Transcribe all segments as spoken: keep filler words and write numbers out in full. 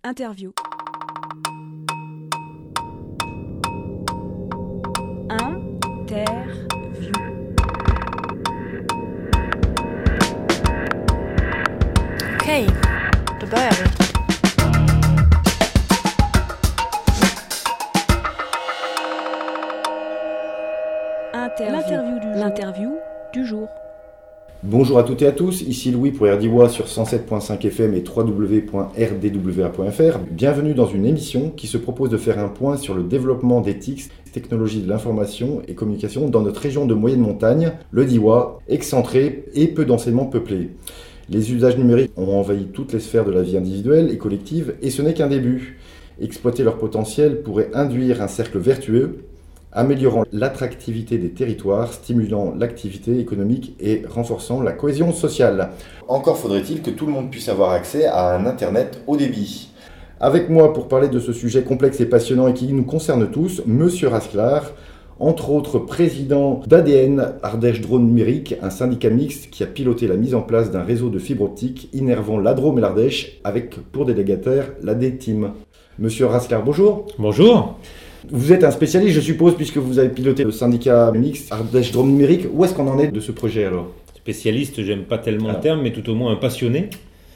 Interview. Interview. Okej, då börjar vi. Interview. L'interview du jour. L'interview du jour. Bonjour à toutes et à tous, ici Louis pour R D W A sur cent sept virgule cinq F M et w w w point r d w a point f r. Bienvenue dans une émission qui se propose de faire un point sur le développement des T I C, technologies de l'information et communication dans notre région de moyenne montagne, le D W A, excentré et peu densément peuplé. Les usages numériques ont envahi toutes les sphères de la vie individuelle et collective et ce n'est qu'un début. Exploiter leur potentiel pourrait induire un cercle vertueux, améliorant l'attractivité des territoires, stimulant l'activité économique et renforçant la cohésion sociale. Encore faudrait-il que tout le monde puisse avoir accès à un Internet haut débit. Avec moi pour parler de ce sujet complexe et passionnant et qui nous concerne tous, Monsieur Rasclar, entre autres président d'A D N, Ardèche Drone Numérique, un syndicat mixte qui a piloté la mise en place d'un réseau de fibre optique innervant la Drôme et l'Ardèche, avec pour délégataire l'A D Team. Monsieur Rasclar, bonjour. Bonjour. Vous êtes un spécialiste, je suppose, puisque vous avez piloté le syndicat mixte Ardèche Drone Numérique. Où est-ce qu'on en est de ce projet alors ? Spécialiste, j'aime pas tellement alors. le terme, mais tout au moins un passionné.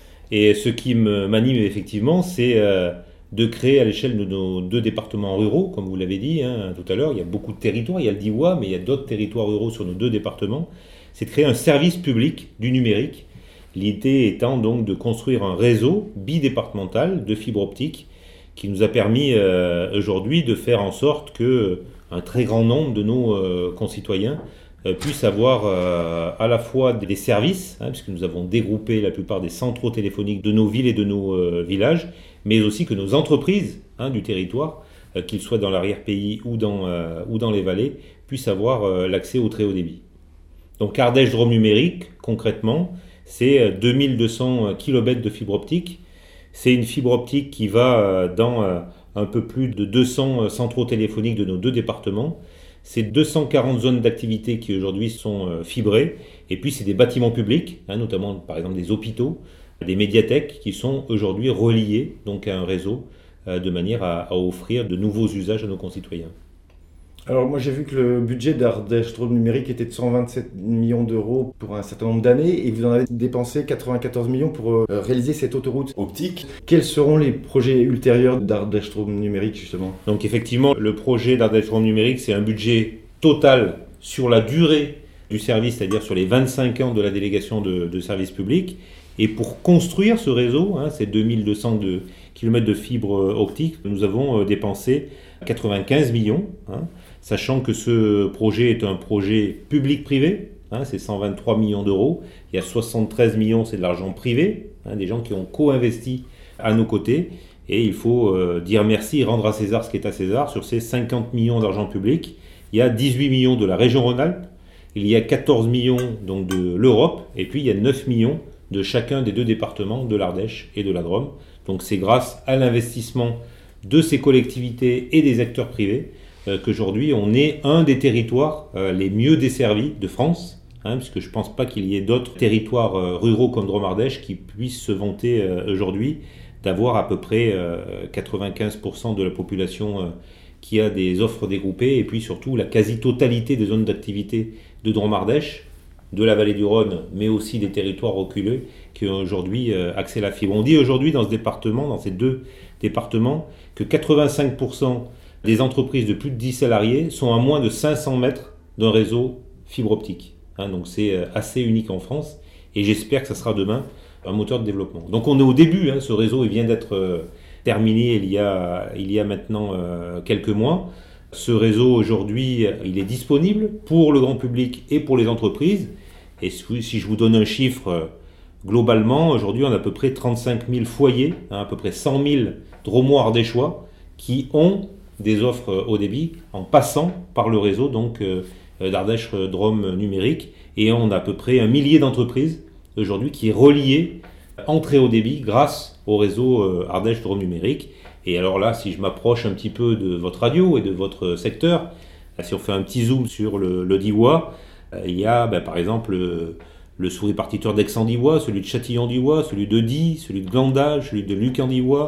Et ce qui me m'anime effectivement, c'est euh, de créer à l'échelle de nos deux départements ruraux, comme vous l'avez dit hein, tout à l'heure. Il y a beaucoup de territoires, il y a le D W A, mais il y a d'autres territoires ruraux sur nos deux départements. C'est de créer un service public du numérique. L'idée étant donc de construire un réseau bidépartemental de fibre optique qui nous a permis euh, aujourd'hui de faire en sorte que un très grand nombre de nos euh, concitoyens euh, puissent avoir euh, à la fois des services, hein, puisque nous avons dégroupé la plupart des centraux téléphoniques de nos villes et de nos euh, villages, mais aussi que nos entreprises hein, du territoire, euh, qu'ils soient dans l'arrière-pays ou dans, euh, ou dans les vallées, puissent avoir euh, l'accès au très haut débit. Donc Ardèche Drôme Numérique, concrètement, c'est deux mille deux cents kilobits de fibre optique. C'est une fibre optique qui va dans un peu plus de deux cents centraux téléphoniques de nos deux départements. C'est deux cent quarante zones d'activité qui aujourd'hui sont fibrées. Et puis c'est des bâtiments publics, hein, notamment par exemple des hôpitaux, des médiathèques qui sont aujourd'hui reliés donc à un réseau euh, de manière à, à offrir de nouveaux usages à nos concitoyens. Alors moi j'ai vu que le budget d'Ardèche Drôme Numérique était de cent vingt-sept millions d'euros pour un certain nombre d'années et vous en avez dépensé quatre-vingt-quatorze millions pour euh, réaliser cette autoroute optique. Quels seront les projets ultérieurs d'Ardèche Drôme Numérique justement ? Donc effectivement le projet d'Ardèche Drôme Numérique c'est un budget total sur la durée du service, c'est-à-dire sur les vingt-cinq ans de la délégation de, de services publics. Et pour construire ce réseau, hein, ces deux mille deux cents de, kilomètres de fibre optique, nous avons euh, dépensé quatre-vingt-quinze millions, hein, sachant que ce projet est un projet public-privé, hein, c'est cent vingt-trois millions d'euros, il y a soixante-treize millions, c'est de l'argent privé, hein, des gens qui ont co-investi à nos côtés, et il faut euh, dire merci et rendre à César ce qui est à César. Sur ces cinquante millions d'argent public, il y a dix-huit millions de la région Rhône-Alpes, il y a quatorze millions donc, de l'Europe, et puis il y a neuf millions de chacun des deux départements, de l'Ardèche et de la Drôme. Donc c'est grâce à l'investissement de ces collectivités et des acteurs privés euh, qu'aujourd'hui on est un des territoires euh, les mieux desservis de France, hein, puisque je ne pense pas qu'il y ait d'autres territoires euh, ruraux comme Drôme-Ardèche qui puissent se vanter euh, aujourd'hui d'avoir à peu près euh, quatre-vingt-quinze pour cent de la population euh, qui a des offres dégroupées et puis surtout la quasi-totalité des zones d'activité de Drôme-Ardèche, de la vallée du Rhône, mais aussi des territoires reculés qui ont aujourd'hui euh, accès à la fibre. On dit aujourd'hui dans ce département, dans ces deux départements, que quatre-vingt-cinq pour cent des entreprises de plus de dix salariés sont à moins de cinq cents mètres d'un réseau fibre optique. Hein, donc c'est euh, assez unique en France et j'espère que ça sera demain un moteur de développement. Donc on est au début, hein, ce réseau il vient d'être euh, terminé il y a, il y a maintenant euh, quelques mois. Ce réseau aujourd'hui, il est disponible pour le grand public et pour les entreprises. Et si je vous donne un chiffre, globalement, aujourd'hui, on a à peu près trente-cinq mille foyers, hein, à peu près cent mille Drômois ardéchois qui ont des offres haut débit en passant par le réseau donc euh, d'Ardèche Drôme Numérique. Et on a à peu près un millier d'entreprises aujourd'hui qui est relié en très haut débit grâce au réseau euh, Ardèche Drôme Numérique. Et alors là, si je m'approche un petit peu de votre radio et de votre secteur, si on fait un petit zoom sur le, le D W A, euh, il y a ben, par exemple le, le sous-répartiteur d'Aix-en-Diois, celui de Châtillon-Diois, celui de Die, celui de Glandage, celui de Luc-en-Diois,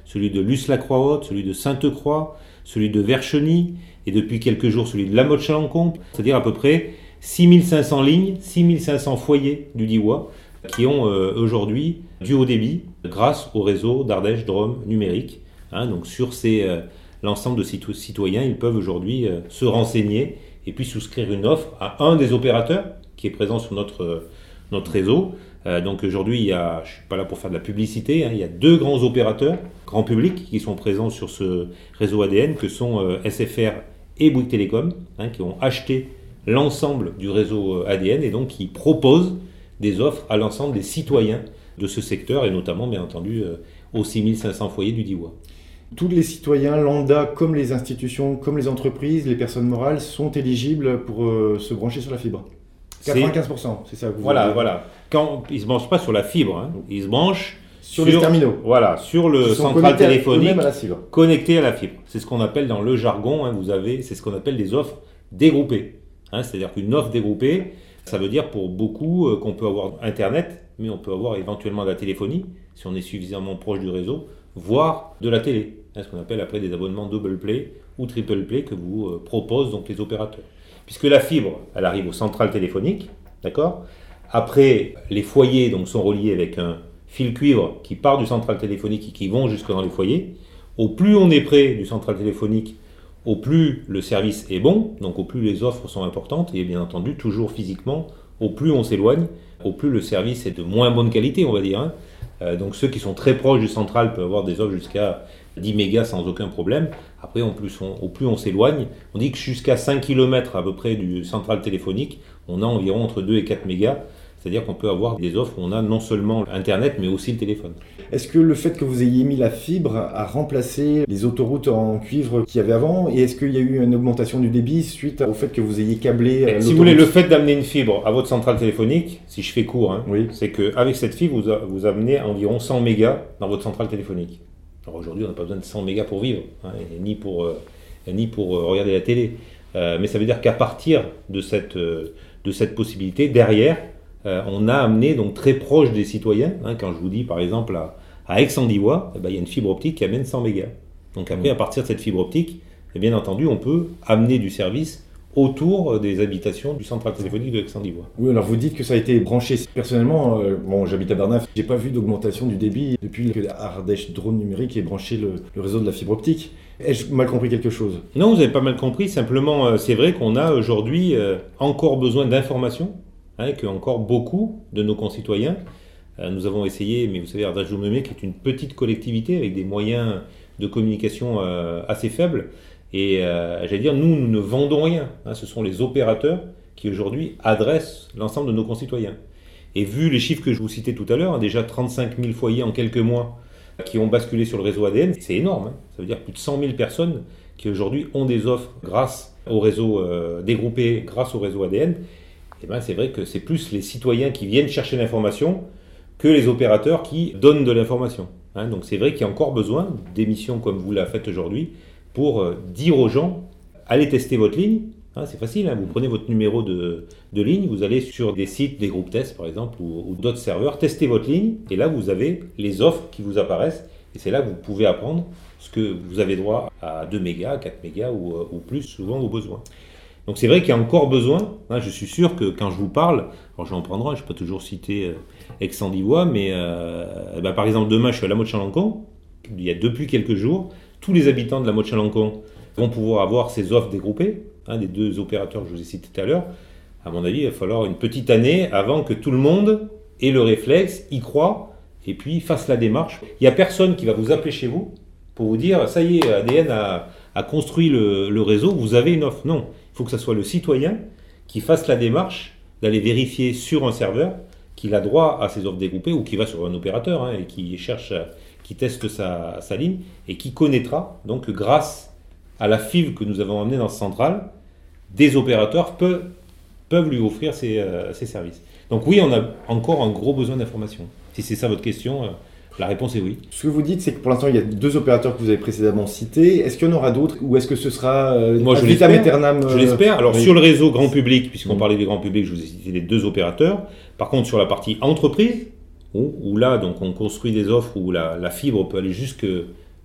celui de Luce-la-Croix-Haute, celui de Sainte-Croix, celui de Vercheny, et depuis quelques jours celui de La Motte-Chalancon, c'est-à-dire à peu près six mille cinq cents lignes, six mille cinq cents foyers du Diois qui ont euh, aujourd'hui du haut débit grâce au réseau d'Ardèche Drôme numérique. Hein, donc sur ces, euh, l'ensemble de cito- citoyens, ils peuvent aujourd'hui euh, se renseigner et puis souscrire une offre à un des opérateurs qui est présent sur notre, euh, notre réseau. Euh, donc aujourd'hui, il y a, je ne suis pas là pour faire de la publicité, hein, il y a deux grands opérateurs, grand public, qui sont présents sur ce réseau A D N, que sont euh, S F R et Bouygues Télécom, hein, qui ont acheté l'ensemble du réseau A D N et donc qui proposent des offres à l'ensemble des citoyens de ce secteur et notamment, bien entendu, euh, aux six mille cinq cents foyers du Diois. Tous les citoyens lambda, comme les institutions, comme les entreprises, les personnes morales, sont éligibles pour euh, se brancher sur la fibre. quatre-vingt-quinze pour cent, c'est ça que vous Voilà, avez dit. voilà. Quand, ils ne se branchent pas sur la fibre, hein, ils se branchent sur, sur les terminaux. Voilà, sur le Qui sont central connectés téléphonique à, à la fibre. Connecté à la fibre. C'est ce qu'on appelle dans le jargon, hein, vous avez, c'est ce qu'on appelle des offres dégroupées. Hein, c'est-à-dire qu'une offre dégroupée, ça veut dire pour beaucoup euh, qu'on peut avoir Internet, mais on peut avoir éventuellement de la téléphonie, si on est suffisamment proche du réseau, voire de la télé. Hein, ce qu'on appelle après des abonnements double play ou triple play que vous euh, proposent donc les opérateurs. Puisque la fibre, elle arrive au central téléphonique, d'accord ? Après, les foyers donc, sont reliés avec un fil cuivre qui part du central téléphonique et qui vont jusque dans les foyers. Au plus on est près du central téléphonique, au plus le service est bon, donc au plus les offres sont importantes, et bien entendu, toujours physiquement, au plus on s'éloigne, au plus le service est de moins bonne qualité, on va dire. Hein. Euh, donc ceux qui sont très proches du central peuvent avoir des offres jusqu'à dix mégas sans aucun problème. Après, au plus on, au plus on s'éloigne, on dit que jusqu'à cinq kilomètres à peu près du central téléphonique, on a environ entre deux et quatre mégas. C'est-à-dire qu'on peut avoir des offres où on a non seulement Internet, mais aussi le téléphone. Est-ce que le fait que vous ayez mis la fibre a remplacé les autoroutes en cuivre qu'il y avait avant ? Et est-ce qu'il y a eu une augmentation du débit suite au fait que vous ayez câblé l'autoroute ? Si vous voulez, le fait d'amener une fibre à votre centrale téléphonique, si je fais court, hein, oui. c'est qu'avec cette fibre, vous, a, vous amenez environ cent mégas dans votre centrale téléphonique. Alors aujourd'hui, on n'a pas besoin de cent mégas pour vivre, hein, et ni pour, euh, ni pour euh, regarder la télé. Euh, mais ça veut dire qu'à partir de cette, euh, de cette possibilité, derrière, Euh, on a amené donc très proche des citoyens, hein, quand je vous dis par exemple à, à Aix-en-Diois, eh ben, il y a une fibre optique qui amène cent mégas. Donc après, à partir de cette fibre optique, eh bien entendu, on peut amener du service autour des habitations du central téléphonique de Aix-en-Diois. Oui, alors vous dites que ça a été branché. Personnellement, euh, bon, j'habite à Barnaf, j'ai pas vu d'augmentation du débit depuis que Ardèche Drôme numérique ait branché le, le réseau de la fibre optique. Ai-je mal compris quelque chose ? Non, vous avez pas mal compris. Simplement, euh, c'est vrai qu'on a aujourd'hui euh, encore besoin d'informations. Hein, que encore beaucoup de nos concitoyens, euh, nous avons essayé, mais vous savez, Ardèche Drôme numérique est une petite collectivité avec des moyens de communication euh, assez faibles, et euh, j'allais dire, nous, nous ne vendons rien, hein, ce sont les opérateurs qui aujourd'hui adressent l'ensemble de nos concitoyens. Et vu les chiffres que je vous citais tout à l'heure, hein, déjà trente-cinq mille foyers en quelques mois qui ont basculé sur le réseau A D N, c'est énorme, hein, ça veut dire plus de cent mille personnes qui aujourd'hui ont des offres grâce au réseau euh, dégroupé, grâce au réseau A D N. Eh ben, c'est vrai que c'est plus les citoyens qui viennent chercher l'information que les opérateurs qui donnent de l'information. Hein, donc c'est vrai qu'il y a encore besoin d'émissions comme vous la faites aujourd'hui pour euh, dire aux gens, allez tester votre ligne. Hein, c'est facile, hein, vous prenez votre numéro de, de ligne, vous allez sur des sites, des groupes tests par exemple, ou, ou d'autres serveurs, testez votre ligne, et là vous avez les offres qui vous apparaissent, et c'est là que vous pouvez apprendre ce que vous avez droit à deux mégas, quatre mégas ou, ou plus, souvent au besoin. Donc c'est vrai qu'il y a encore besoin, hein, je suis sûr que quand je vous parle, alors je vais en prendre un, je ne peux pas toujours citer euh, Aix-en-Diois, mais euh, bah, par exemple demain je suis à La Motte-Chalancon, il y a depuis quelques jours, tous les habitants de La Motte-Chalancon vont pouvoir avoir ces offres dégroupées, hein, des deux opérateurs que je vous ai cités tout à l'heure. À mon avis, il va falloir une petite année avant que tout le monde ait le réflexe, y croit, et puis fasse la démarche. Il n'y a personne qui va vous appeler chez vous pour vous dire, ça y est, A D N a, a construit le, le réseau, vous avez une offre. Non. Il faut que ce soit le citoyen qui fasse la démarche d'aller vérifier sur un serveur qu'il a droit à ces offres dégroupées ou qui va sur un opérateur hein, et qui cherche, qui teste sa, sa ligne et qui connaîtra, donc grâce à la fibre que nous avons amenée dans ce central, des opérateurs peuvent, peuvent lui offrir ces, euh, ces services. Donc oui, on a encore un gros besoin d'information. Si c'est ça votre question, euh, la réponse est oui. Ce que vous dites, c'est que pour l'instant, il y a deux opérateurs que vous avez précédemment cités. Est-ce qu'il y en aura d'autres ou est-ce que ce sera euh, Moi, je vitam l'espère. aeternam euh, Je l'espère. Alors, oui. sur le réseau grand public, puisqu'on mmh. parlait du grand public, je vous ai cité les deux opérateurs. Par contre, sur la partie entreprise, où, où là, donc, on construit des offres où la, la fibre peut aller jusque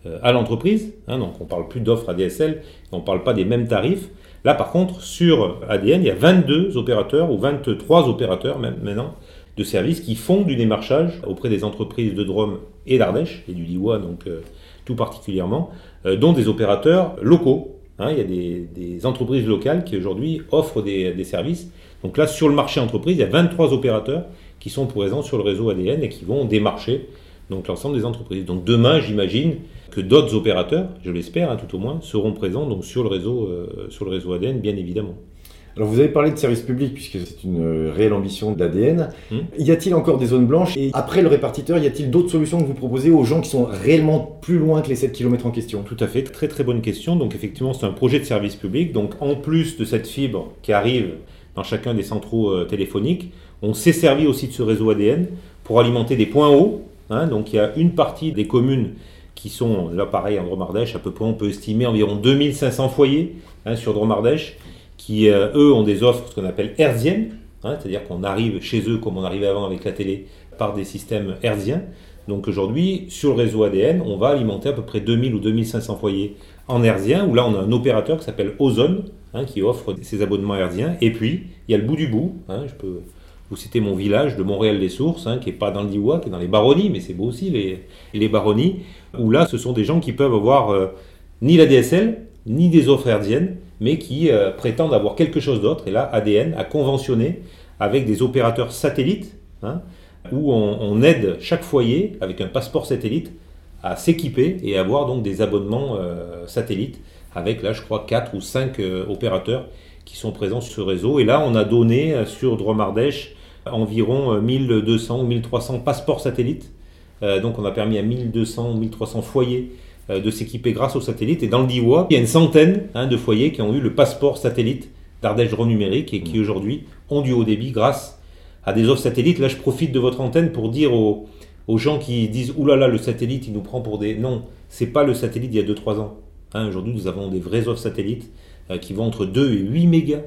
euh, à l'entreprise. Hein, donc on ne parle plus d'offres A D S L, on ne parle pas des mêmes tarifs. Là par contre, sur A D N, il y a vingt-deux opérateurs ou vingt-trois opérateurs même maintenant de services qui font du démarchage auprès des entreprises de Drôme et d'Ardèche, et du Diois donc euh, tout particulièrement, euh, dont des opérateurs locaux. Hein, il y a des, des entreprises locales qui aujourd'hui offrent des, des services. Donc là, sur le marché entreprise, il y a vingt-trois opérateurs qui sont présents sur le réseau A D N et qui vont démarcher donc l'ensemble des entreprises. Donc demain, j'imagine que d'autres opérateurs, je l'espère hein, tout au moins, seront présents donc sur le réseau, euh, sur le réseau A D N, bien évidemment. Alors vous avez parlé de service public puisque c'est une réelle ambition d'A D N. Mmh. Y a-t-il encore des zones blanches? Et après le répartiteur, y a-t-il d'autres solutions que vous proposez aux gens qui sont réellement plus loin que les sept kilomètres en question? Tout à fait, très très bonne question. Donc effectivement, c'est un projet de service public. Donc en plus de cette fibre qui arrive dans chacun des centraux euh, téléphoniques, on s'est servi aussi de ce réseau A D N pour alimenter des points hauts. Hein. Donc il y a une partie des communes qui sont, là pareil en Drôme-Ardèche, à peu près on peut estimer environ deux mille cinq cents foyers hein, sur Drôme-Ardèche, qui euh, eux ont des offres ce qu'on appelle hertziennes, hein, c'est-à-dire qu'on arrive chez eux comme on arrivait avant avec la télé par des systèmes hertziens. Donc aujourd'hui, sur le réseau A D N, on va alimenter à peu près deux mille ou deux mille cinq cents foyers en hertzien, où là on a un opérateur qui s'appelle Ozone, hein, qui offre ses abonnements hertziens. Et puis, il y a le bout du bout, hein, je peux vous citer mon village de Montréal-les-Sources, hein, qui n'est pas dans le Diois, qui est dans les Baronnies, mais c'est beau aussi les, les Baronnies, où là ce sont des gens qui peuvent avoir euh, ni la D S L, ni des offres hertziennes, mais qui euh, prétendent avoir quelque chose d'autre. Et là, A D N a conventionné avec des opérateurs satellites, hein, où on, on aide chaque foyer, avec un passeport satellite, à s'équiper et avoir donc des abonnements euh, satellites, avec là, je crois, quatre ou cinq euh, opérateurs qui sont présents sur ce réseau. Et là, on a donné euh, sur Drôme-Ardèche environ euh, mille deux cents ou mille trois cents passeports satellites. Euh, donc on a permis à mille deux cents ou mille trois cents foyers de s'équiper grâce aux satellites. Et dans le Diois, il y a une centaine hein, de foyers qui ont eu le passeport satellite d'Ardèche Drôme Numérique et qui aujourd'hui ont du haut débit grâce à des offres satellites. Là, je profite de votre antenne pour dire aux, aux gens qui disent « Ouh là là, le satellite, il nous prend pour des… » Non, c'est pas le satellite d'il y a deux trois ans. Hein, aujourd'hui, nous avons des vraies offres satellites euh, qui vont entre deux et huit mégas,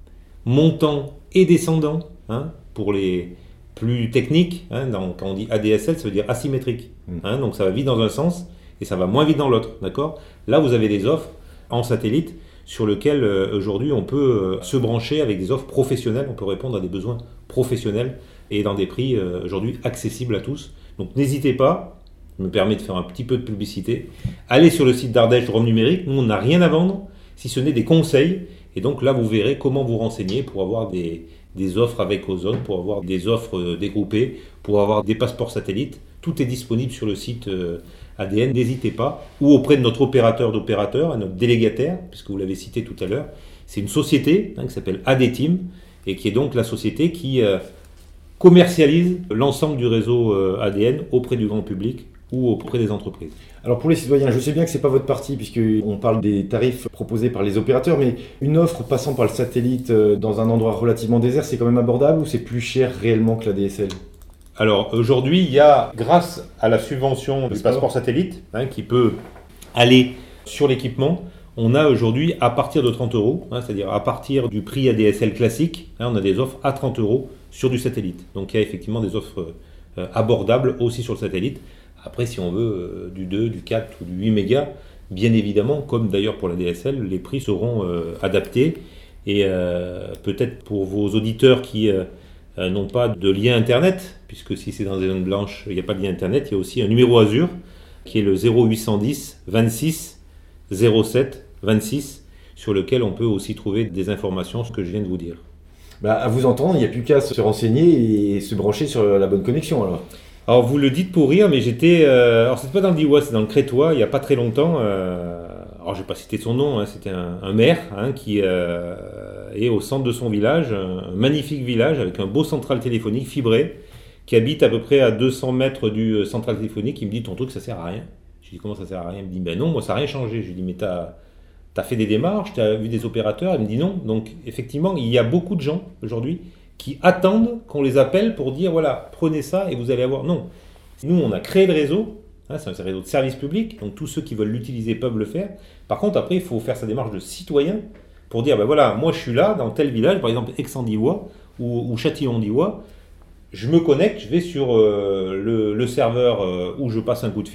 montants et descendants, hein, pour les plus techniques. Hein, dans, quand on dit A D S L, ça veut dire asymétrique. Hein, donc ça va vite dans un sens et ça va moins vite dans l'autre, d'accord ? Là, vous avez des offres en satellite sur lesquelles euh, aujourd'hui on peut euh, se brancher avec des offres professionnelles, on peut répondre à des besoins professionnels et dans des prix euh, aujourd'hui accessibles à tous. Donc n'hésitez pas, je me permets de faire un petit peu de publicité, allez sur le site d'Ardèche Drôme Numérique, nous on n'a rien à vendre, si ce n'est des conseils, et donc là vous verrez comment vous renseigner pour avoir des, des offres avec Ozone, pour avoir des offres euh, dégroupées, pour avoir des passeports satellites. Tout est disponible sur le site euh, A D N, n'hésitez pas, ou auprès de notre opérateur d'opérateur, notre délégataire, puisque vous l'avez cité tout à l'heure. C'est une société hein, qui s'appelle A D Team, et qui est donc la société qui euh, commercialise l'ensemble du réseau euh, A D N auprès du grand public ou auprès des entreprises. Alors pour les citoyens, je sais bien que ce n'est pas votre partie, puisqu'on parle des tarifs proposés par les opérateurs, mais une offre passant par le satellite euh, dans un endroit relativement désert, c'est quand même abordable ou c'est plus cher réellement que la D S L ? Alors aujourd'hui, il y a, grâce à la subvention du passeport satellite, hein, qui peut aller sur l'équipement, on a aujourd'hui à partir de trente euros, hein, c'est-à-dire à partir du prix A D S L classique, hein, on a des offres à trente euros sur du satellite. Donc il y a effectivement des offres euh, abordables aussi sur le satellite. Après, si on veut euh, du deux, du quatre ou du huit mégas, bien évidemment, comme d'ailleurs pour la D S L, les prix seront euh, adaptés. Et euh, peut-être pour vos auditeurs qui euh, Euh, n'ont pas de lien internet, puisque si c'est dans des zones blanches, il n'y a pas de lien internet, il y a aussi un numéro Azur qui est le zéro huit cent dix vingt-six zéro sept vingt-six, sur lequel on peut aussi trouver des informations, ce que je viens de vous dire. Bah, à vous entendre, il n'y a plus qu'à se renseigner et se brancher sur la bonne connexion alors. Alors vous le dites pour rire, mais j'étais, euh, alors c'est pas dans le Diois, c'est dans le Crétois, il n'y a pas très longtemps, euh, alors je ne vais pas citer son nom, hein, c'était un, un maire hein, qui euh, est au centre de son village, un, un magnifique village avec un beau central téléphonique fibré, qui habite à peu près à deux cents mètres du central téléphonique. Il me dit ton truc ça sert à rien. Je lui dis comment ça sert à rien? Il me dit ben non, moi ça n'a rien changé. Je lui dis mais t'as, t'as fait des démarches, t'as vu des opérateurs? Il me dit non. Donc effectivement il y a beaucoup de gens aujourd'hui qui attendent qu'on les appelle pour dire voilà prenez ça et vous allez avoir. Non, nous on a créé le réseau. Hein, c'est un réseau de service public, donc tous ceux qui veulent l'utiliser peuvent le faire. Par contre, après, il faut faire sa démarche de citoyen pour dire, ben voilà, moi je suis là, dans tel village, par exemple Aix-en-Diois ou, ou Châtillon-Diois, je me connecte, je vais sur euh, le, le serveur euh, où je passe un coup de fil,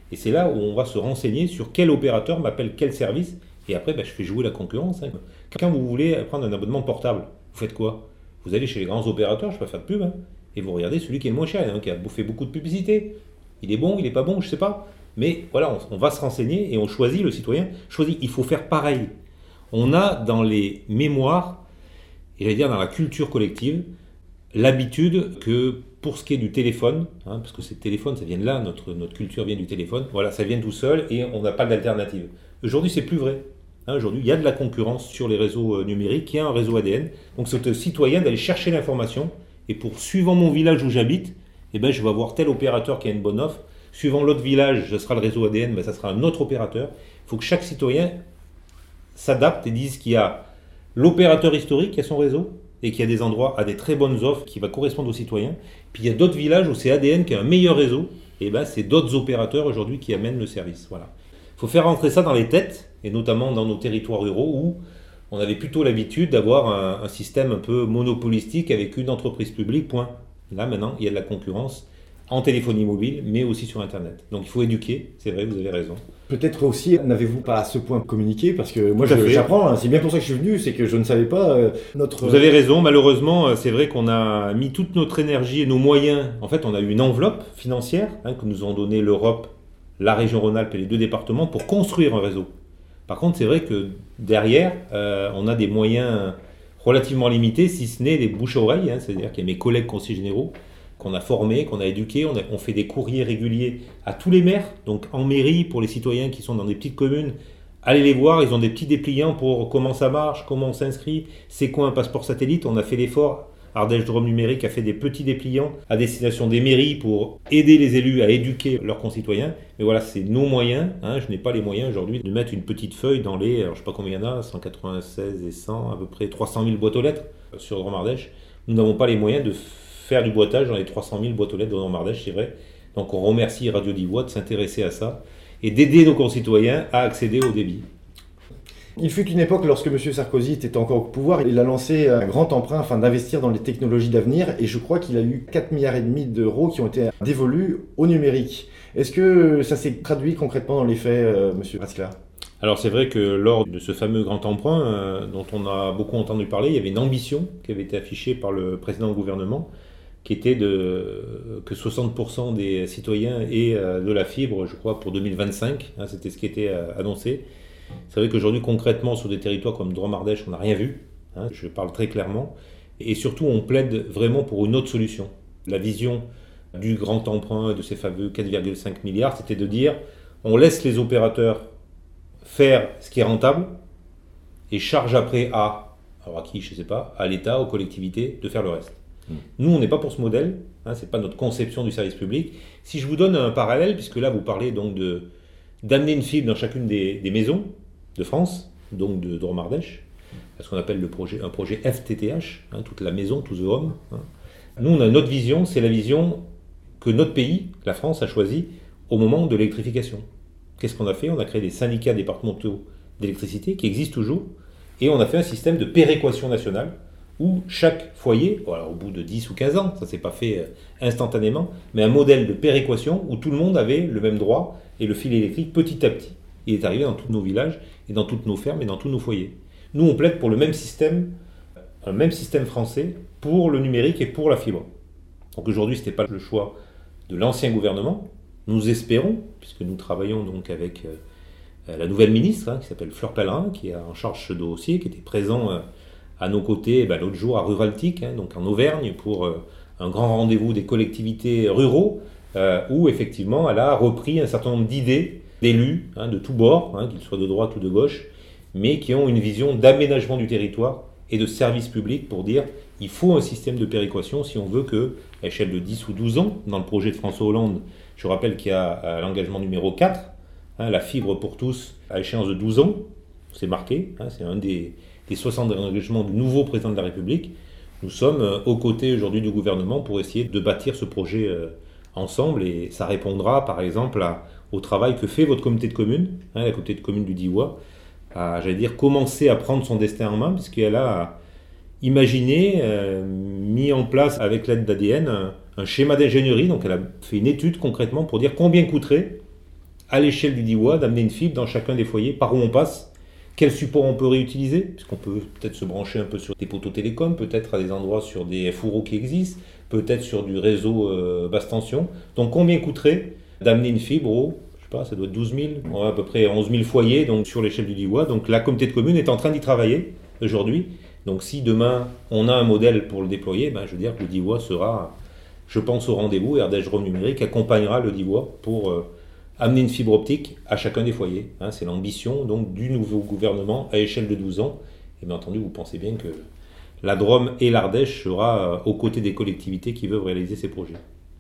Et c'est là où on va se renseigner sur quel opérateur m'appelle quel service. Et après, ben, je fais jouer la concurrence. Hein. Quand vous voulez prendre un abonnement portable, vous faites quoi? Vous allez chez les grands opérateurs, je ne vais pas faire de pub, hein, et vous regardez celui qui est le moins cher, hein, qui a bouffé beaucoup de publicité. Il est bon, il n'est pas bon, je ne sais pas. Mais voilà, on, on va se renseigner et on choisit, le citoyen choisit. Il faut faire pareil. On a dans les mémoires, et j'allais dire dans la culture collective, l'habitude que pour ce qui est du téléphone, hein, parce que c'est téléphone, ça vient de là, notre, notre culture vient du téléphone, voilà, ça vient tout seul et on n'a pas d'alternative. Aujourd'hui, c'est plus vrai. Hein, aujourd'hui, il y a de la concurrence sur les réseaux euh, numériques, il y a un réseau A D N, donc c'est au citoyen d'aller chercher l'information, et pour, suivant mon village où j'habite, eh ben, je vais avoir tel opérateur qui a une bonne offre, suivant l'autre village, ce sera le réseau A D N, ben, ça sera un autre opérateur. Il faut que chaque citoyen s'adapte et dise qu'il y a l'opérateur historique qui a son réseau, et qu'il y a des endroits à des très bonnes offres qui va correspondre aux citoyens. Puis il y a d'autres villages où c'est A D N qui a un meilleur réseau, et ben c'est d'autres opérateurs aujourd'hui qui amènent le service. Voilà. Il faut faire rentrer ça dans les têtes, et notamment dans nos territoires ruraux où on avait plutôt l'habitude d'avoir un, un système un peu monopolistique avec une entreprise publique, point. Là maintenant, il y a de la concurrence en téléphonie mobile, mais aussi sur Internet. Donc il faut éduquer, c'est vrai, vous avez raison. Peut-être aussi, n'avez-vous pas à ce point communiqué? Parce que moi, je, j'apprends, hein, c'est bien pour ça que je suis venu, c'est que je ne savais pas euh, notre... Vous avez raison, malheureusement, c'est vrai qu'on a mis toute notre énergie et nos moyens. En fait, on a eu une enveloppe financière hein, que nous ont donné l'Europe, la région Rhône-Alpes et les deux départements pour construire un réseau. Par contre, c'est vrai que derrière, euh, on a des moyens relativement limités, si ce n'est des bouche-oreilles, hein, c'est-à-dire qu'il y a mes collègues conseillers généraux qu'on a formés, qu'on a éduqués, on, a, on fait des courriers réguliers à tous les maires, donc en mairie, pour les citoyens qui sont dans des petites communes, allez les voir, ils ont des petits dépliants pour comment ça marche, comment on s'inscrit, c'est quoi un passeport satellite, on a fait l'effort, Ardèche Drôme Numérique a fait des petits dépliants à destination des mairies pour aider les élus à éduquer leurs concitoyens, mais voilà, c'est nos moyens, hein, je n'ai pas les moyens aujourd'hui de mettre une petite feuille dans les, alors je ne sais pas combien il y en a, cent quatre-vingt-seize et cent, à peu près trois cent mille boîtes aux lettres sur Drôme Ardèche, nous n'avons pas les moyens de faire du boitage dans les trois cent mille boîtes aux lettres de Drôme Ardèche, c'est vrai. Donc on remercie Radio dix Voix de s'intéresser à ça et d'aider nos concitoyens à accéder au débit. Il fut une époque, lorsque M. Sarkozy était encore au pouvoir, il a lancé un grand emprunt afin d'investir dans les technologies d'avenir et je crois qu'il a eu quatre milliards et demi d'euros qui ont été dévolus au numérique. Est-ce que ça s'est traduit concrètement dans les faits, euh, M. Rasclar ? Alors c'est vrai que lors de ce fameux grand emprunt euh, dont on a beaucoup entendu parler, il y avait une ambition qui avait été affichée par le précédent gouvernement qui était de, que soixante pour cent des citoyens aient euh, de la fibre, je crois, pour deux mille vingt-cinq. Hein, c'était ce qui était euh, annoncé. C'est vrai qu'aujourd'hui, concrètement, sur des territoires comme Drôme Ardèche, on n'a rien vu. Hein, je parle très clairement. Et surtout, on plaide vraiment pour une autre solution. La vision du grand emprunt, de ces fameux quatre virgule cinq milliards, c'était de dire on laisse les opérateurs faire ce qui est rentable et charge après à, alors à qui, je ne sais pas, à l'État, aux collectivités, de faire le reste. Mmh. Nous, on n'est pas pour ce modèle, hein, ce n'est pas notre conception du service public. Si je vous donne un parallèle, puisque là, vous parlez donc de, d'amener une fibre dans chacune des, des maisons de France, donc de Drôme Ardèche, ce qu'on appelle le projet, un projet F T T H, hein, toute la maison, tout the home. Hein. Nous, on a notre vision, c'est la vision que notre pays, la France, a choisie au moment de l'électrification. Qu'est-ce qu'on a fait? On a créé des syndicats départementaux d'électricité qui existent toujours, et on a fait un système de péréquation nationale où chaque foyer, alors au bout de dix ou quinze ans, ça ne s'est pas fait instantanément, mais un modèle de péréquation où tout le monde avait le même droit et le fil électrique petit à petit. Il est arrivé dans tous nos villages et dans toutes nos fermes et dans tous nos foyers. Nous, on plaide pour le même système, un même système français pour le numérique et pour la fibre. Donc aujourd'hui, ce n'était pas le choix de l'ancien gouvernement. Nous espérons, puisque nous travaillons donc avec euh, la nouvelle ministre, hein, qui s'appelle Fleur Pellerin, qui est en charge ce dossier, qui était présent euh, à nos côtés ben, l'autre jour à Ruraltique, hein, donc en Auvergne, pour euh, un grand rendez-vous des collectivités ruraux, euh, où effectivement elle a repris un certain nombre d'idées d'élus, hein, de tous bords, hein, qu'ils soient de droite ou de gauche, mais qui ont une vision d'aménagement du territoire et de service public pour dire il faut un système de péréquation si on veut que, à l'échelle de dix ou douze ans, dans le projet de François Hollande, je rappelle qu'il y a euh, l'engagement numéro quatre, hein, la fibre pour tous, à échéance de douze ans, c'est marqué, hein, c'est un des, des soixante engagements du nouveau président de la République. Nous sommes euh, aux côtés aujourd'hui du gouvernement pour essayer de bâtir ce projet euh, ensemble, et ça répondra par exemple à, au travail que fait votre communauté de communes, hein, la communauté de communes du Diois, à, j'allais dire, commencer à prendre son destin en main, puisqu'elle a imaginé, euh, mis en place avec l'aide d'A D N un, un schéma d'ingénierie. Donc elle a fait une étude concrètement pour dire combien coûterait à l'échelle du Diois, d'amener une fibre dans chacun des foyers, par où on passe, quel support on peut réutiliser, puisqu'on peut peut-être se brancher un peu sur des poteaux télécoms, peut-être à des endroits sur des fourreaux qui existent, peut-être sur du réseau euh, basse tension. Donc combien coûterait d'amener une fibre au, je sais pas, ça doit être douze mille, on a à peu près onze mille foyers donc, sur l'échelle du Diois. Donc la communauté de communes est en train d'y travailler aujourd'hui. Donc si demain on a un modèle pour le déployer, ben, je veux dire que le Diois sera, je pense, au rendez-vous et Ardèche Drôme Numérique accompagnera le Diois pour euh, amener une fibre optique à chacun des foyers. Hein, c'est l'ambition donc du nouveau gouvernement à échelle de douze ans. Et bien entendu, vous pensez bien que la Drôme et l'Ardèche sera euh, aux côtés des collectivités qui veulent réaliser ces projets.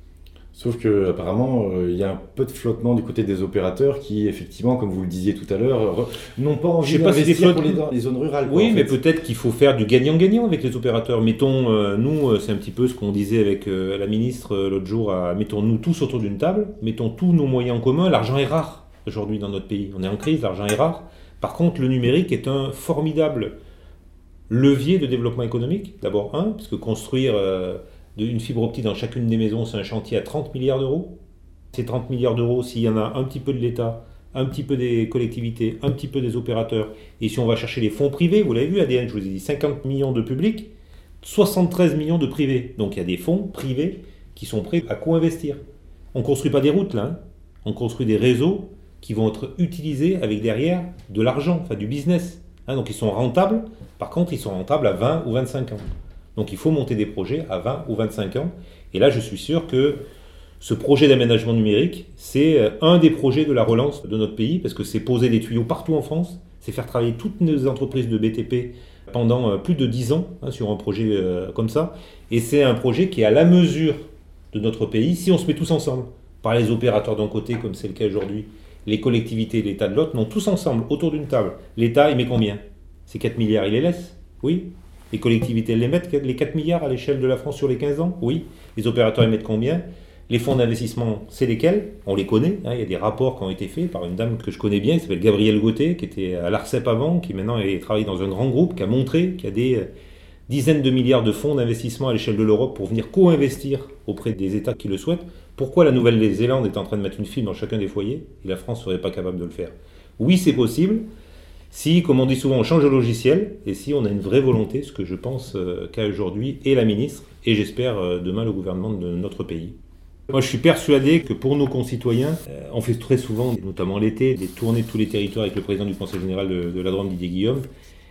Sauf que apparemment, il euh, y a un peu de flottement du côté des opérateurs qui, effectivement, comme vous le disiez tout à l'heure, n'ont pas envie d'investir pour les, les zones rurales. Oui, quoi, mais fait. peut-être qu'il faut faire du gagnant-gagnant avec les opérateurs. Mettons, euh, nous, euh, c'est un petit peu ce qu'on disait avec euh, la ministre euh, l'autre jour, à, mettons-nous tous autour d'une table, mettons tous nos moyens en commun. L'argent est rare aujourd'hui dans notre pays. On est en crise, l'argent est rare. Par contre, le numérique est un formidable levier de développement économique. D'abord, un, parce que construire... Euh, une fibre optique dans chacune des maisons, c'est un chantier à trente milliards d'euros. Ces trente milliards d'euros, s'il y en a un petit peu de l'État, un petit peu des collectivités, un petit peu des opérateurs, et si on va chercher les fonds privés, vous l'avez vu, A D N, je vous ai dit cinquante millions de publics, soixante-treize millions de privés. Donc il y a des fonds privés qui sont prêts à co-investir. On ne construit pas des routes là, hein. On construit des réseaux qui vont être utilisés avec derrière de l'argent, enfin du business. Hein. Donc ils sont rentables, par contre ils sont rentables à vingt ou vingt-cinq ans. Donc il faut monter des projets à vingt ou vingt-cinq ans. Et là, je suis sûr que ce projet d'aménagement numérique, c'est un des projets de la relance de notre pays, parce que c'est poser des tuyaux partout en France, c'est faire travailler toutes nos entreprises de B T P pendant plus de dix ans hein, sur un projet euh, comme ça. Et c'est un projet qui est à la mesure de notre pays, si on se met tous ensemble, par les opérateurs d'un côté, comme c'est le cas aujourd'hui, les collectivités et l'État de l'autre, non, tous ensemble, autour d'une table. L'État, il met combien? C'est quatre milliards, il les laisse? Oui. Les collectivités, elles les mettent, les quatre milliards à l'échelle de la France sur les quinze ans? Oui. Les opérateurs, ils mettent combien? Les fonds d'investissement, c'est lesquels? On les connaît. Hein, il y a des rapports qui ont été faits par une dame que je connais bien, qui s'appelle Gabrielle Gauthier, qui était à l'Arcep avant, qui maintenant est, travaille dans un grand groupe, qui a montré qu'il y a des euh, dizaines de milliards de fonds d'investissement à l'échelle de l'Europe pour venir co-investir auprès des États qui le souhaitent. Pourquoi la Nouvelle-Zélande est en train de mettre une fibre dans chacun des foyers et la France ne serait pas capable de le faire? Oui, c'est possible. Si, comme on dit souvent, on change de logiciel et si on a une vraie volonté, ce que je pense euh, qu'a aujourd'hui et la ministre et j'espère euh, demain le gouvernement de notre pays. Moi, je suis persuadé que pour nos concitoyens, euh, on fait très souvent, notamment l'été, des tournées de tous les territoires avec le président du Conseil général de, de la Drôme, Didier Guillaume.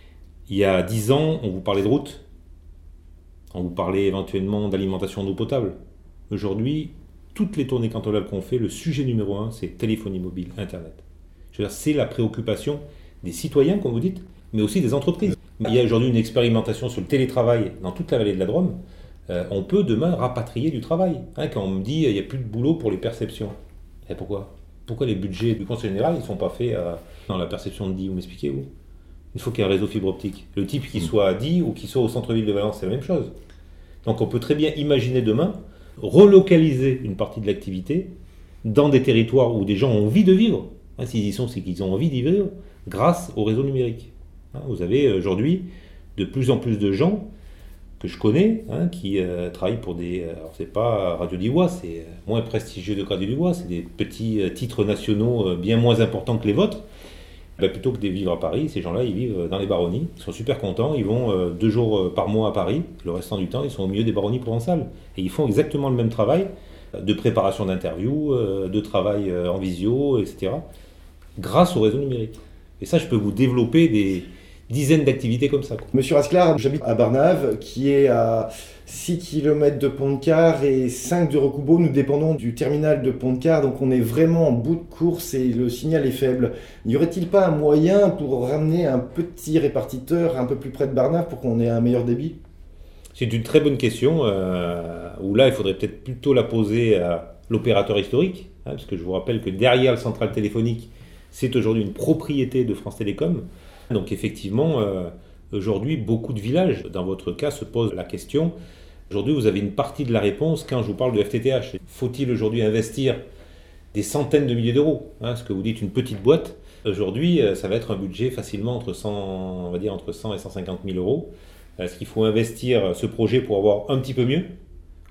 Il y a dix ans, on vous parlait de route, on vous parlait éventuellement d'alimentation d'eau potable. Aujourd'hui, toutes les tournées cantonales qu'on fait, le sujet numéro un, c'est téléphonie mobile, Internet. Je veux dire, c'est la préoccupation des citoyens, comme vous dites, mais aussi des entreprises. Il y a aujourd'hui une expérimentation sur le télétravail dans toute la vallée de la Drôme. Euh, on peut demain rapatrier du travail. Hein, quand on me dit qu'il n'y a plus de boulot pour les perceptions. Et pourquoi Pourquoi les budgets du Conseil général ne sont pas faits euh, dans la perception de Die? Vous m'expliquez où? Il faut qu'il y ait un réseau fibre optique. Le type qui soit à Die ou qui soit au centre-ville de Valence, c'est la même chose. Donc on peut très bien imaginer demain relocaliser une partie de l'activité dans des territoires où des gens ont envie de vivre. Hein, s'ils y sont, c'est qu'ils ont envie d'y vivre grâce au réseau numérique. Hein, vous avez aujourd'hui de plus en plus de gens que je connais hein, qui euh, travaillent pour des... Alors c'est pas Radio Diois, c'est moins prestigieux que Radio Diois, c'est des petits euh, titres nationaux euh, bien moins importants que les vôtres. Ben, plutôt que de vivre à Paris, ces gens-là, ils vivent dans les baronnies, ils sont super contents, ils vont euh, deux jours euh, par mois à Paris, le restant du temps, ils sont au milieu des baronnies provençales. Et ils font exactement le même travail de préparation d'interviews, euh, de travail euh, en visio, et cetera, grâce au réseau numérique. Et ça, je peux vous développer des dizaines d'activités comme ça. Quoi. Monsieur Rasclar, j'habite à Barnave, qui est à six kilomètres de Pont-de-Car et cinq de Recoubeau. Nous dépendons du terminal de Pont-de-Car, donc on est vraiment en bout de course et le signal est faible. N'y aurait-il pas un moyen pour ramener un petit répartiteur un peu plus près de Barnave pour qu'on ait un meilleur débit? C'est une très bonne question, euh, où là, il faudrait peut-être plutôt la poser à l'opérateur historique, hein, parce que je vous rappelle que derrière le central téléphonique, c'est aujourd'hui une propriété de France Télécom. Donc effectivement, euh, aujourd'hui, beaucoup de villages, dans votre cas, se posent la question. Aujourd'hui, vous avez une partie de la réponse quand je vous parle de F T T H. Faut-il aujourd'hui investir des centaines de milliers d'euros, hein, ce que vous dites une petite boîte? Aujourd'hui, ça va être un budget facilement entre cent, on va dire entre cent et cent cinquante mille euros. Est-ce qu'il faut investir ce projet pour avoir un petit peu mieux,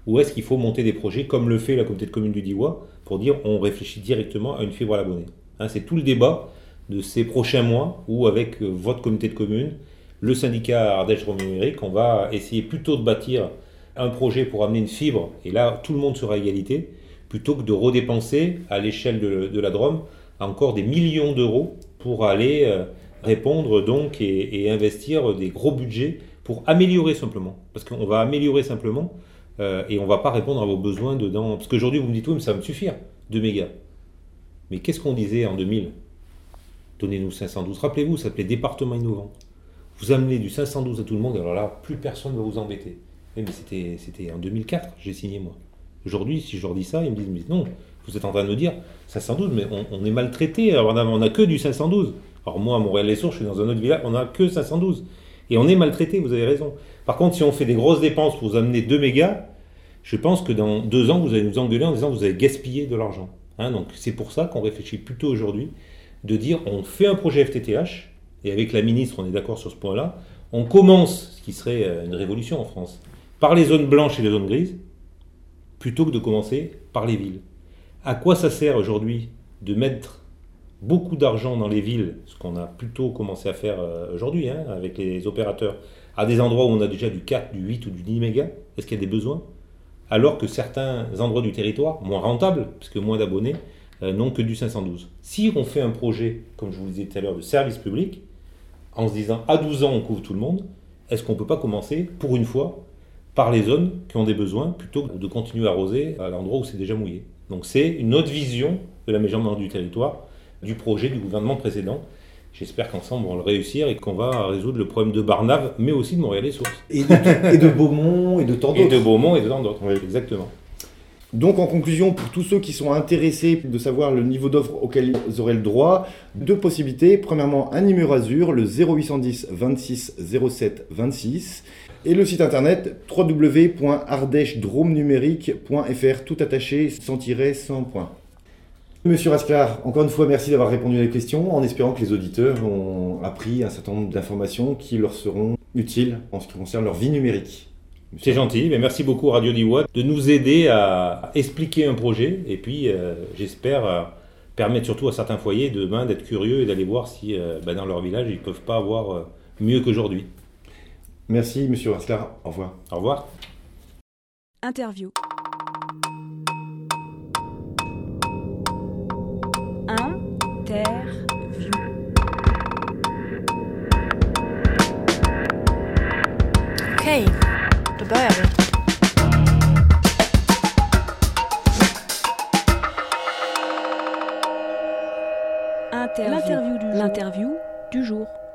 ou est-ce qu'il faut monter des projets comme le fait la communauté de communes du Diois pour dire on réfléchit directement à une fibre à l'abonné. Hein, c'est tout le débat de ces prochains mois où avec euh, votre communauté de communes, le syndicat Ardèche Drôme Numérique, on va essayer plutôt de bâtir un projet pour amener une fibre, et là tout le monde sera à égalité, plutôt que de redépenser à l'échelle de, de la Drôme encore des millions d'euros pour aller euh, répondre donc et, et investir des gros budgets pour améliorer simplement. Parce qu'on va améliorer simplement euh, et on ne va pas répondre à vos besoins dedans. Parce qu'aujourd'hui vous me dites oui mais ça va me suffire, deux mégas. Mais qu'est-ce qu'on disait en deux mille ? Donnez-nous cinq cent douze. Rappelez-vous, ça s'appelait département innovant. Vous amenez du cinq cent douze à tout le monde, alors là, plus personne ne va vous embêter. Mais c'était, c'était en deux mille quatre, j'ai signé moi. Aujourd'hui, si je leur dis ça, ils me disent, mais non, vous êtes en train de nous dire cinq cent douze, mais on, on est maltraité, alors on n'a que du cinq cent douze. Alors moi, à Montréal-les-Sources, je suis dans un autre village, on n'a que cinq cent douze. Et on est maltraité, vous avez raison. Par contre, si on fait des grosses dépenses pour vous amener deux mégas, je pense que dans deux ans, vous allez nous engueuler en disant que vous avez gaspillé de l'argent. Hein, donc c'est pour ça qu'on réfléchit plutôt aujourd'hui de dire on fait un projet F T T H, et avec la ministre, on est d'accord sur ce point-là, on commence, ce qui serait une révolution en France, par les zones blanches et les zones grises, plutôt que de commencer par les villes. À quoi ça sert aujourd'hui de mettre beaucoup d'argent dans les villes, ce qu'on a plutôt commencé à faire aujourd'hui hein, avec les opérateurs, à des endroits où on a déjà du quatre, du huit ou du dix mégas, est-ce qu'il y a des besoins ? Alors que certains endroits du territoire, moins rentables, parce que moins d'abonnés, euh, n'ont que du cinq cent douze. Si on fait un projet, comme je vous le disais tout à l'heure, de service public, en se disant à douze ans on couvre tout le monde, est-ce qu'on ne peut pas commencer, pour une fois, par les zones qui ont des besoins, plutôt que de continuer à arroser à l'endroit où c'est déjà mouillé. Donc c'est une autre vision de l'aménagement du territoire, du projet du gouvernement précédent. J'espère qu'ensemble on va le réussir et qu'on va résoudre le problème de Barnave, mais aussi de Montréal-les-Sources. Et de, et de Beaumont et de tant d'autres. Et de Beaumont et de tant d'autres, oui, exactement. Donc en conclusion, pour tous ceux qui sont intéressés de savoir le niveau d'offre auquel ils auraient le droit, deux possibilités. Premièrement, un numéro Azur, le zéro huit cent dix vingt-six zéro sept vingt-six, et le site internet w w w point ardèche drôme numérique point f r, tout attaché, sans tiret, sans point. Monsieur Rasclar, encore une fois, merci d'avoir répondu à la question, en espérant que les auditeurs ont appris un certain nombre d'informations qui leur seront utiles en ce qui concerne leur vie numérique. C'est gentil, mais merci beaucoup Radio Diois de nous aider à expliquer un projet et puis euh, j'espère euh, permettre surtout à certains foyers demain d'être curieux et d'aller voir si euh, bah, dans leur village ils ne peuvent pas avoir euh, mieux qu'aujourd'hui. Merci Monsieur Rasclar, au revoir. Au revoir. Interview. Interview. Okej, då börjar vi. Interview. L'interview du jour.